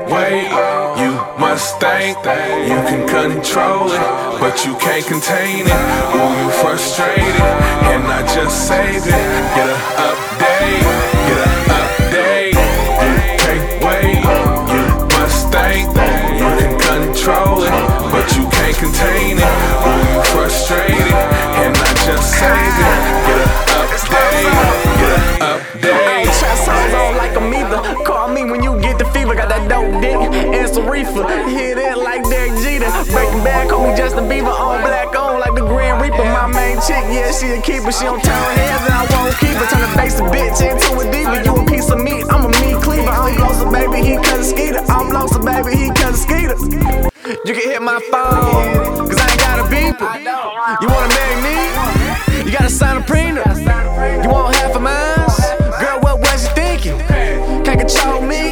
wait. You must think you can control it, but you can't contain it. Ooh, you frustrated, and I just saved it. Get a update, get a update. You can't wait. You must think you can control it, but you can't contain it. Ooh, you frustrated, and I just saved it. Get a update, get a update. Trap songs on like a meter. Call me when you get the fever. Got that dope dick and some reefer. Hit it like Derek Jeter. Breaking bad, call me Justin Bieber. On black on like the Grand Reaper. My main chick, yeah, she a keeper. She don't turn heads and I won't keep her. Turn the basic bitch into a diva. You a piece of meat, I'm a meat cleaver. I'm Losa, baby, he cut a skeeter. I'm Losa, baby, he cut a skeeter. You can hit my phone, cause I ain't got a beeper. You wanna marry me? You gotta sign a prenup. You want half of mine? Girl, what was you thinking? Can't control me.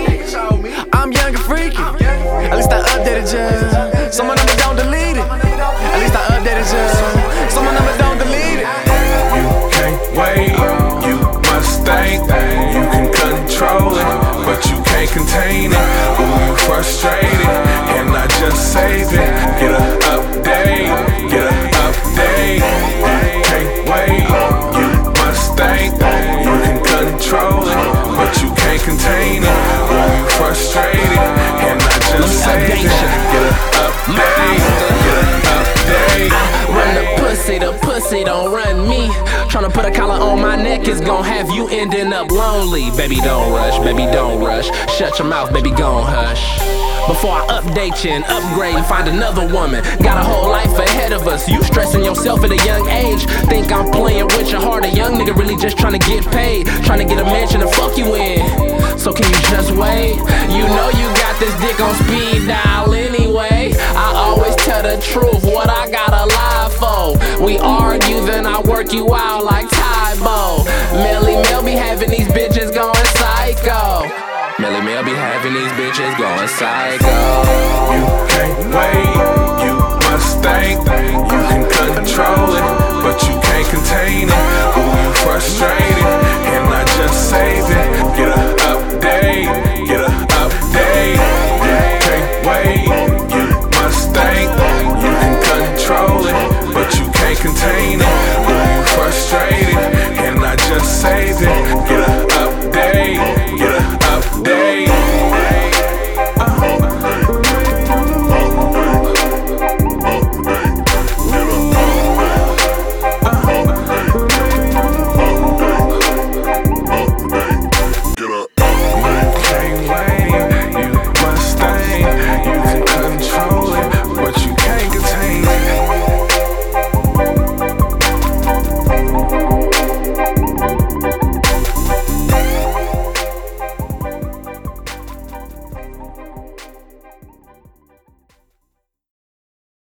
I'm young and freaky. At least I updated you. Some of them don't delete it. At least I updated you. Some of them don't delete it. You can't wait. You must think you can control it, but you can't contain it. Ooh, you frustrated, and I just saved it. Get a update, get a update. You can't wait. You must think you can control it, but you can't contain it. Ooh, you frustrated, and I just saved it. Get a update, get a update. Run the pussy don't run me. Tryna put a collar on my neck is gon' have you ending up lonely. Baby, don't rush, baby, don't rush. Shut your mouth, baby, gon' hush. Before I update you and upgrade and find another woman. Got a whole life ahead of us. You stressing yourself at a young age. Think I'm playing with your heart. A young nigga really just tryna get paid. Tryna get a mansion to fuck you in. So can you just wait? You know you got this dick on speed dial anyway. I always tell the truth, what I gotta lie for. We argue, then I work you out like Tybo. Melly Mel be having these bitches going psycho. Melly Mel be having these bitches going psycho. You can't wait. You must think you can control it, but you can't contain it. Ooh, you frustrated,